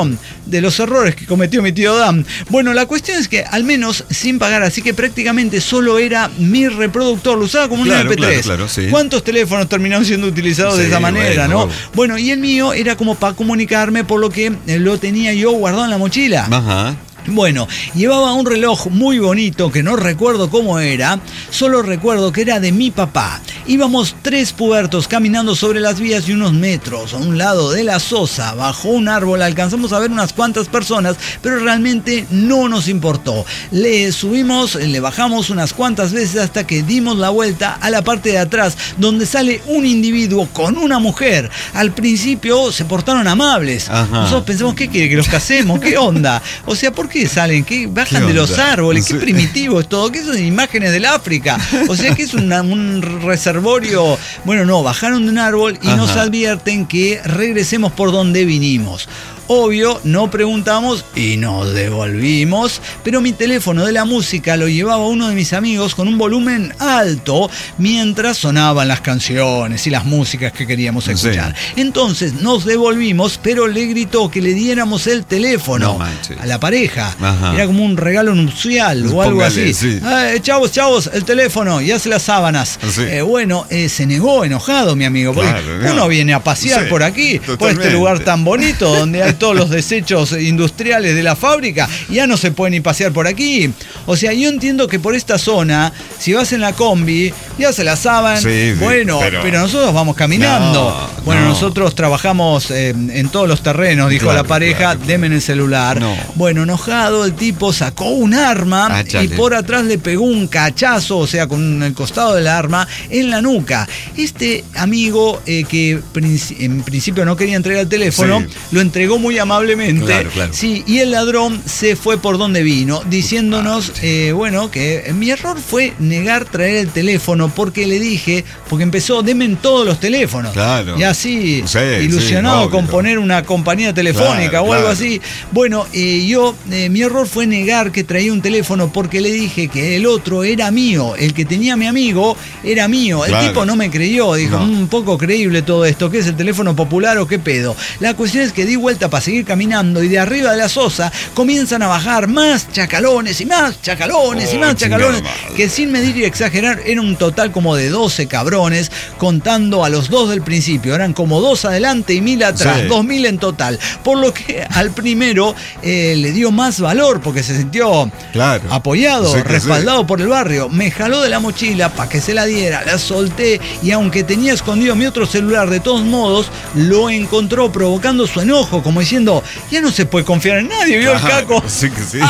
de los errores que cometió mi tío Dan. Bueno, la cuestión es que al menos sin pagar, así que prácticamente solo era mi reproductor, lo usaba como un Claro, eme pe tres. claro, claro, sí. ¿Cuántos teléfonos terminaron siendo utilizados Sí, de esa manera, bueno, no? bueno. Bueno, y el mío era como para comunicarme, por lo que eh, lo tenía yo guardado en la mochila. Ajá. Bueno, llevaba un reloj muy bonito que no recuerdo cómo era, solo recuerdo que era de mi papá. Íbamos tres pubertos caminando sobre las vías y unos metros a un lado de la Sosa, bajo un árbol, alcanzamos a ver unas cuantas personas, pero realmente no nos importó. Le subimos, le bajamos unas cuantas veces hasta que dimos la vuelta a la parte de atrás, donde sale un individuo con una mujer. Al principio se portaron amables. Ajá. Nosotros pensamos, ¿qué quiere? ¿Que los casemos? ¿Qué onda? O sea, ¿por qué salen? ¿Qué bajan ¿Qué de los onda? árboles? Qué Sí. primitivo es todo. ¿Qué son imágenes del África? O sea, que es una- un reservorio. Bueno, no, bajaron de un árbol y Ajá. nos advierten que regresemos por donde vinimos. Obvio, no preguntamos y nos devolvimos, pero mi teléfono de la música lo llevaba uno de mis amigos con un volumen alto mientras sonaban las canciones y las músicas que queríamos escuchar. Sí. Entonces nos devolvimos, pero le gritó que le diéramos el teléfono No manches. a la pareja. Ajá. Era como un regalo nupcial o algo Póngale, así. sí. "Eh, chavos, chavos, el teléfono, y hace las sábanas. Sí. Eh, bueno, eh, se negó enojado, mi amigo, porque Claro, no. uno viene a pasear Sí, por aquí, por este totalmente. lugar tan bonito, donde hay todos los desechos industriales de la fábrica, y ya no se puede ni pasear por aquí. O sea, yo entiendo que por esta zona, si vas en la combi, ya se la saben. Sí, sí, bueno, pero... pero- nosotros vamos caminando. No, bueno, no. nosotros trabajamos eh, en todos los terrenos, dijo Claro, la pareja, claro. deme en el celular. No. Bueno, enojado, el tipo sacó un arma Ah, y chale. por atrás le pegó un cachazo, o sea, con el costado del arma, en la nuca. Este amigo eh, que princi- en principio no quería entregar el teléfono, Sí. lo entregó muy amablemente. Claro, claro. Sí, y el ladrón se fue por donde vino, diciéndonos, eh, bueno, que mi error fue negar traer el teléfono, porque le dije, porque empezó, deme en todos los teléfonos. Claro. Y así, Sí, ilusionado sí, con obvio. poner una compañía telefónica Claro, o algo claro. así. Bueno, eh, yo, eh, mi error fue negar que traía un teléfono, porque le dije que el otro era mío, el que tenía mi amigo era mío. El Claro. tipo no me creyó, dijo, No. un poco creíble todo esto, ¿qué es el teléfono popular o qué pedo? La cuestión es que di vuelta para seguir caminando y de arriba de la Sosa comienzan a bajar más chacalones y más chacalones y Oh, más chacalones, chingada madre. que sin medir y exagerar era un total como de doce cabrones, contando a los dos del principio, eran como dos adelante y mil atrás, Sí. dos mil en total, por lo que al primero eh, le dio más valor porque se sintió Claro. apoyado, Sí que respaldado por el barrio. Me jaló de la mochila para que se la diera, la solté y aunque tenía escondido mi otro celular, de todos modos lo encontró provocando su enojo, como diciendo, ya no se puede confiar en nadie, vio el Claro, caco. Sí que sí.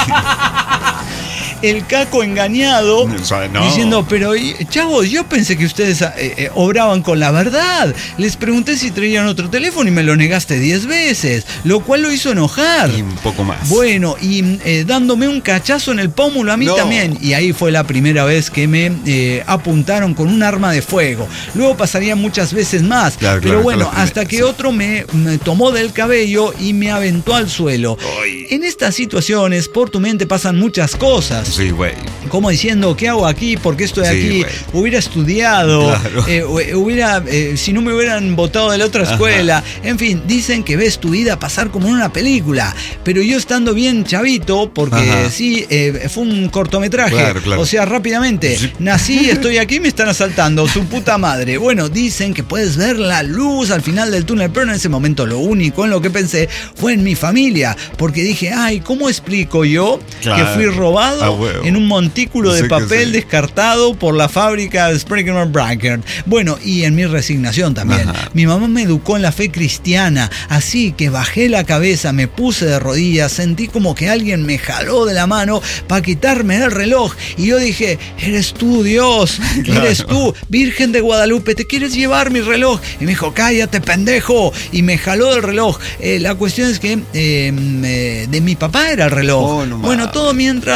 El caco engañado, O sea, no. diciendo, pero y- chavos, yo pensé que ustedes eh, eh, obraban con la verdad. Les pregunté si traían otro teléfono y me lo negaste diez veces, lo cual lo hizo enojar. Y un poco más. Bueno, y eh, dándome un cachazo en el pómulo a mí No. también. Y ahí fue la primera vez que me eh, apuntaron con un arma de fuego. Luego pasaría muchas veces más. Claro, pero claro, bueno, son las hasta que primeras, otro me, me tomó del cabello y me aventó al suelo. Ay. En estas situaciones, por tu mente pasan muchas cosas. Sí, güey. Como diciendo, ¿qué hago aquí? ¿Por qué estoy Sí, aquí? güey. Hubiera estudiado, Claro. eh, hu- hubiera, eh, si no me hubieran votado de la otra escuela. En fin, dicen que ves tu vida pasar como en una película. Pero yo estando bien chavito, porque Ajá. sí, eh, fue un cortometraje. Claro, claro. O sea, rápidamente, Sí. nací, estoy aquí, me están asaltando, tu puta madre. Bueno, dicen que puedes ver la luz al final del túnel, pero en ese momento lo único en lo que pensé fue en mi familia. Porque dije, ay, ¿cómo explico yo Claro. que fui robado A huevo. en un montículo de Sí que papel sí. descartado por la fábrica de Springer Brackert? Bueno, y en mi resignación también. Ajá. Mi mamá me educó en la fe cristiana, así que bajé la cabeza, me puse de rodillas, sentí como que alguien me jaló de la mano para quitarme el reloj y yo dije, eres tú, Dios, Claro. eres tú, Virgen de Guadalupe, ¿te quieres llevar mi reloj? Y me dijo, cállate, pendejo, y me jaló del reloj. Eh, la cuestión es que eh, eh, de mi papá era el reloj. Oh, no bueno, mames. todo mientras, eh,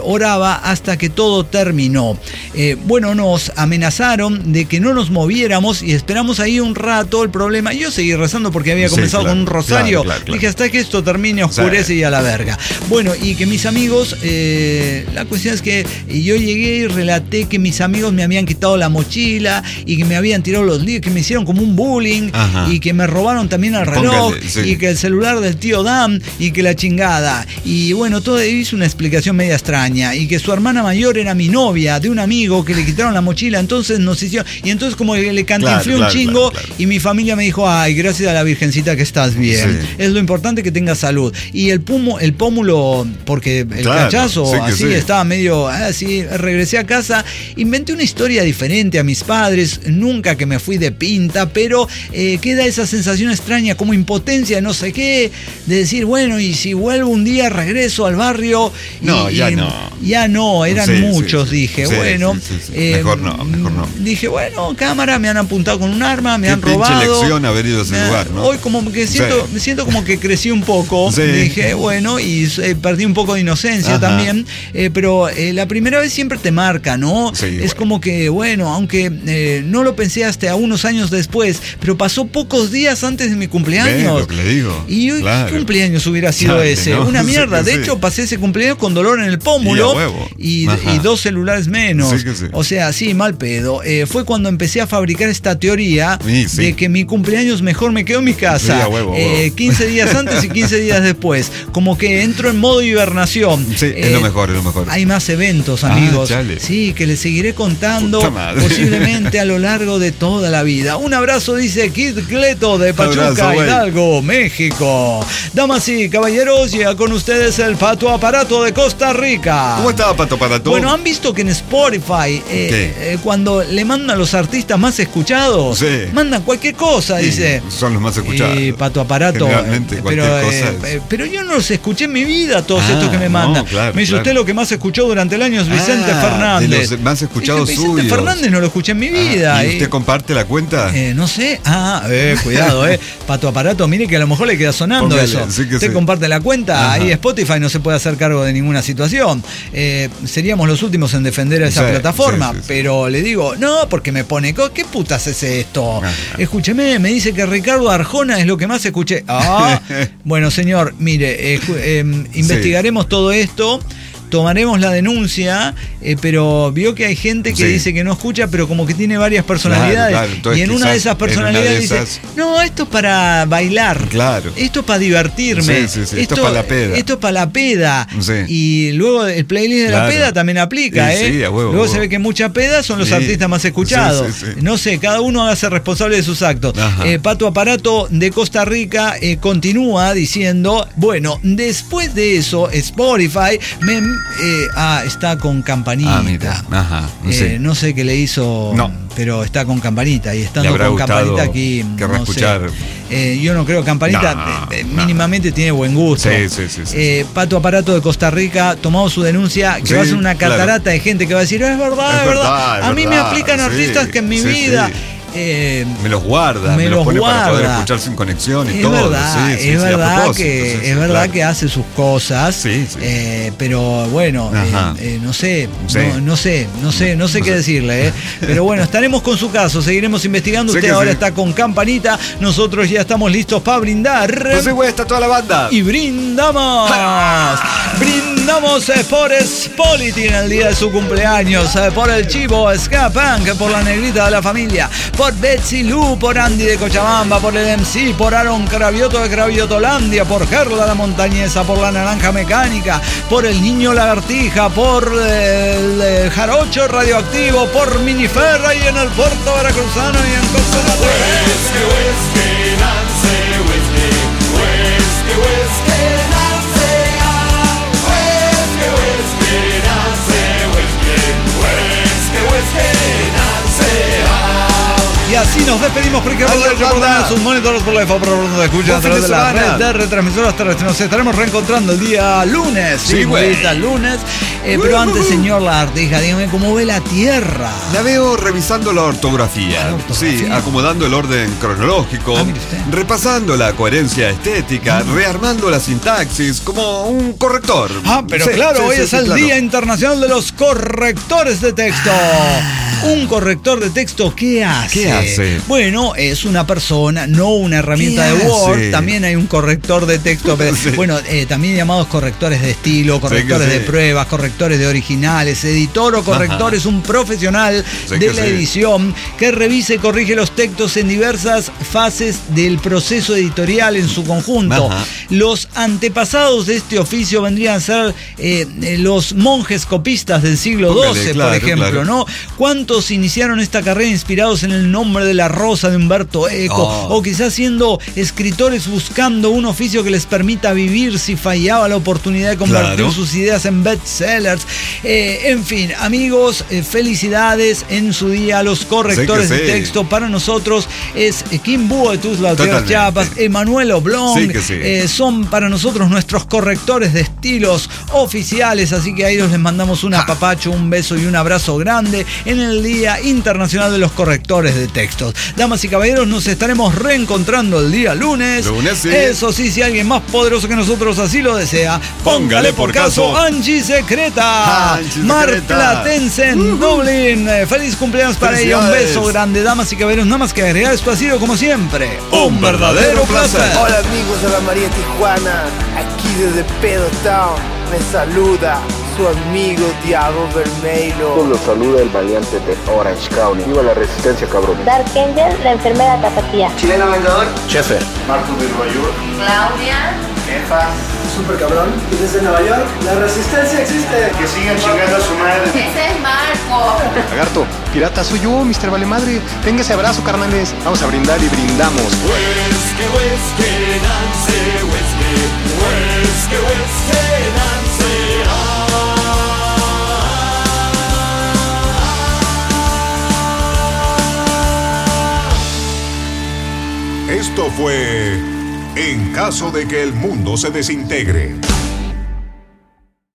oraba hasta que todo terminó. Eh, bueno, nos amenazaron de que no nos moviéramos y esperamos ahí un rato el problema. Yo seguí rezando porque había comenzado sí, claro, con un rosario. Claro, claro, claro. Dije hasta que esto termine, oscurece sí. y a la verga. Bueno, y que mis amigos, eh, la cuestión es que yo llegué y relaté que mis amigos me habían quitado la mochila y que me habían tirado los libros, que me hicieron como un bullying. Ajá. Y que me robaron también el reloj. Póngale, sí. Y que el celular del tío Dan y que la chingada. Y bueno, todo hizo una explicación media extraña. Y que su hermana mayor era mi novia de un amigo que le quitaron la mochila. Entonces nos hicieron. Y entonces, como le cantinflé claro, un claro, chingo. Claro, claro. Y mi familia me dijo: ay, gracias a la Virgencita que estás bien. Sí. Es lo importante que tengas salud. Y el pumo, el pómulo, porque el claro, cachazo sí así sí. estaba medio así. Regresé a casa, inventé una historia diferente a mis padres. Nunca que me fui de pinta, pero eh, queda esa sensación extraña, como impotencia, no sé qué, de decir, bueno, y si vuelvo un día, regreso al barrio. No, y, ya y, no. Ya no, eran sí, muchos, sí, dije, sí, bueno. Sí, sí, sí. Eh, mejor no, mejor no. Dije, bueno, cámara, me han apuntado con un arma, me qué han robado. Qué lección haber ido a ese me, lugar, ¿no? Hoy como que siento, sí. me siento como que crecí un poco. Sí. Dije, bueno, y eh, perdí un poco de inocencia Ajá. también. Eh, pero eh, la primera vez siempre te marca, ¿no? Sí, es bueno. como que, bueno, aunque eh, no lo pensé hasta unos años después, pero pasó pocos días antes de mi cumpleaños. Ve, lo que le digo. Y hoy, claro. ¿qué cumpleaños hubiera sido Chale, ese? ¿no? Una mierda. Sí, de sí. hecho, pasé ese cumpleaños con dolor en el pómulo y, y dos celulares menos. Sí, que sí. O sea, sí, mal pedo. Eh, fue cuando empecé a fabricar esta teoría sí, sí. de que mi cumpleaños mejor me quedo en mi casa. Sí, huevo, eh, huevo. quince días antes y quince días después. Como que entro en modo hibernación. Sí, eh, es lo mejor, es lo mejor. Hay más eventos, amigos. Ah, sí, que les seguiré contando posiblemente a lo largo de toda la vida. Un abrazo, dice Kid Cleto de Pachuca, abrazo, Hidalgo, México. Damas y caballeros, llega con ustedes el Pato Aparato de Costa Rica. ¿Cómo está, Pato Aparato? Bueno, han visto que en Spotify, eh, eh, cuando le mandan a los artistas más escuchados, sí. mandan cualquier cosa, sí, dice. Son los más escuchados. Y Pato Aparato. Generalmente, cualquier pero, cosa eh, pero yo no los escuché en mi vida, todos ah, estos que me mandan. No, claro, me dice claro. usted lo que más escuchó durante el año es Vicente ah, Fernández. De los más escuchados Vicente suyos. Fernández no lo escuché en mi vida. Ah, ¿y usted eh, comparte la cuenta? Eh, no sé. Ah, eh, cuidado, eh. Pato Aparato, mire que a lo mejor le queda sonando Póngale, eso. Sí usted sí. comparte la cuenta, Ajá. ahí Spotify no se puede hacer cargo de ninguna situación. Eh, seríamos los últimos en defender a esa sí, plataforma, sí, sí, sí. pero le digo, no, porque me pone, ¿qué putas es esto? Ajá. Escúcheme, me dice que Ricardo Arjona es lo que más escuché. Ah, bueno, señor, mire, eh, eh, investigaremos sí. todo esto. Tomaremos la denuncia, eh, pero vio que hay gente que sí. dice que no escucha, pero como que tiene varias personalidades. Claro, claro. Entonces, y en una de esas personalidades de esas... dice, no, esto es para bailar. Claro. Esto es para divertirme. Sí, sí, sí. Esto, esto es para la peda. Esto es para la peda. Sí. Y luego el playlist de claro. la peda también aplica. Sí, ¿eh? Sí, a huevo, luego a huevo. se ve que mucha peda son los sí. artistas más escuchados. Sí, sí, sí. No sé, cada uno hágase responsable de sus actos. Eh, Pato Aparato de Costa Rica eh, continúa diciendo, bueno, después de eso, Spotify me... Eh, ah, está con campanita. Ah, mira. Ajá. Eh, sí. No sé qué le hizo, no. pero está con campanita. Y estando con campanita aquí. Que no escuchar. Sé. Eh, yo no creo que campanita no, eh, no. mínimamente tiene buen gusto. Sí, sí, sí. sí, eh, Pato Aparato de Costa Rica, tomado su denuncia, que sí, va a ser una catarata claro. de gente que va a decir, es verdad, es, es verdad. verdad. Es a mí verdad. me aplican sí, artistas que en mi sí, vida. Sí. Eh, me los guarda, me, me los pone guarda. para poder escuchar sin conexión y es todo. Verdad, sí, sí, es sí, verdad que sí, es verdad claro. que hace sus cosas, sí, sí. Eh, pero bueno, eh, eh, no sé, sí. no, no sé, no sé, no sé no qué sé. decirle, eh. pero bueno, estaremos con su caso, seguiremos investigando. Sé Usted ahora sí. está con campanita, nosotros ya estamos listos para brindar. Pues güey, está toda la banda. Y brindamos, brindamos eh, por Spolity en el día de su cumpleaños, eh, por el Chivo Ska Punk, por la negrita de la familia, por Betsy Lu, por Andy de Cochabamba, por el M C, por Aaron Cravioto de Craviotolandia, por Gerla la Montañesa, por la Naranja Mecánica, por el Niño Lagartija, por el, el Jarocho Radioactivo, por Miniferra y en el Puerto Veracruzano y en Costa Y así nos despedimos. Porque recordamos sus monitores por la F A por donde escuchan a través de la red de retransmisoras terrestres. Nos estaremos reencontrando el día lunes. Sí, güey. lunes. Eh, pero antes, señor Lagartija, dígame cómo ve la Tierra. La veo revisando la ortografía. La ortografía. Sí, acomodando el orden cronológico, Ah, mire usted. repasando la coherencia estética, mm. rearmando la sintaxis como un corrector. Ah, pero Sí, claro, sí, hoy sí, es sí, el claro. Día Internacional de los Correctores de Texto. Un corrector de texto, ¿qué hace? ¿Qué hace? Bueno, es una persona, no una herramienta ¿Qué de Word. hace? También hay un corrector de texto. Pero, Sí. Bueno, eh, también llamados correctores de estilo, correctores sí. de pruebas, correctores de originales. Editor o corrector Ajá. es un profesional Sí de que la sí. edición que revisa y corrige los textos en diversas fases del proceso editorial en su conjunto. Ajá. Los antepasados de este oficio vendrían a ser eh, eh, los monjes copistas del siglo Póngale, doce, claro, por ejemplo, claro. ¿no? ¿Cuántos iniciaron esta carrera inspirados en el nombre de la rosa de Humberto Eco? Oh. O quizás siendo escritores buscando un oficio que les permita vivir si fallaba la oportunidad de convertir Claro. sus ideas en bestsellers. Eh, en fin, amigos, eh, felicidades en su día a los correctores Sí que de sí. texto. Para nosotros es eh, Kim Búho de Tuzla, Tierras Totalmente. Chiapas, Emanuel Oblong. Sí que sí. Eh, son para nosotros nuestros correctores de estilos oficiales, así que a ellos les mandamos un apapacho, un beso y un abrazo grande en el Día Internacional de los Correctores de Textos. Damas y caballeros, nos estaremos reencontrando el día lunes. Lunes, sí. Eso sí, si alguien más poderoso que nosotros así lo desea, póngale por caso Angie Secreta, Angie Secreta. marplatense en Dublín. Eh, Feliz cumpleaños para ella, un Felicidades. beso grande. Damas y caballeros, nada más que agregar, esto ha sido como siempre Un verdadero placer. Hola amigos de la María Tijuana, aquí desde Pedo Town, me saluda su amigo Diablo Vermelho. Los saluda el valiente de Orange County. Viva la resistencia, cabrón. Dark Angel, la enfermera tapatía. Chileno Vengador, Chefer. Claudia. Jefa, Super Cabrón. Y desde Nueva York, la resistencia existe. Que sigan chingando a su madre. Ese es Marco. Lagarto, pirata soy yo, mister Vale Madre. Téngase abrazo, carnales. Vamos a brindar y brindamos. Whisky, whisky, Nancy, whisky, whisky, whisky, Nancy. Esto fue En caso de que el mundo se desintegre.